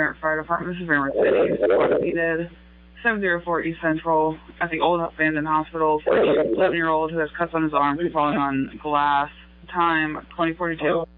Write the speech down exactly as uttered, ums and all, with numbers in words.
Merritt Fire Department. This is Raymond City. Located seven oh four East Central at the old abandoned hospital for an eleven-year-old who has cuts on his arm from falling on glass. Time twenty forty-two.